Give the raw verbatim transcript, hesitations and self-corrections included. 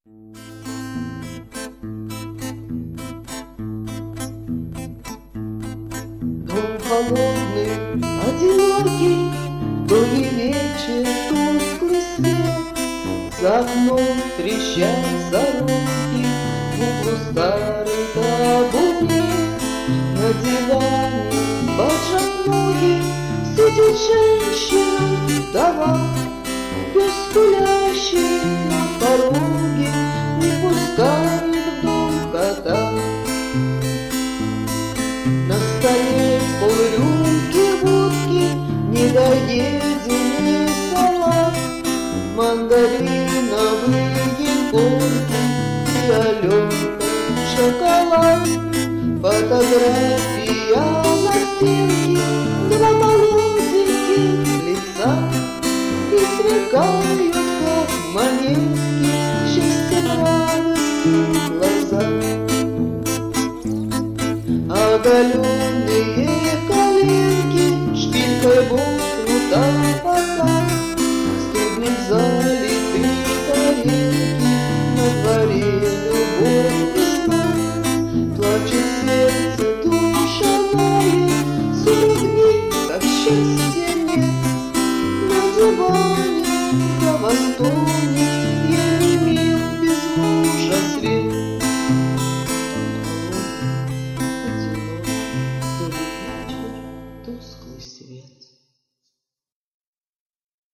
Дом холодный, одинокий, то не вечер, тусклый свет. За окном трещат сороки, в углу старый табурет. На диване поджав ноги сидит женщина, вдова. Пес, гулящий на пороге, не пускает в дом кота. На столе полрюмки водки, недоеденный салат, мандариновые корки и Аленка шоколад. Фотография на стенке, два молоденьких лица, и сверкают, как монетки, счастье радостью глаза. Оголенные коленки, шпилькой воткнута пока, студнем залиты тарелки, на дворе любовь весна. Плачет сердце.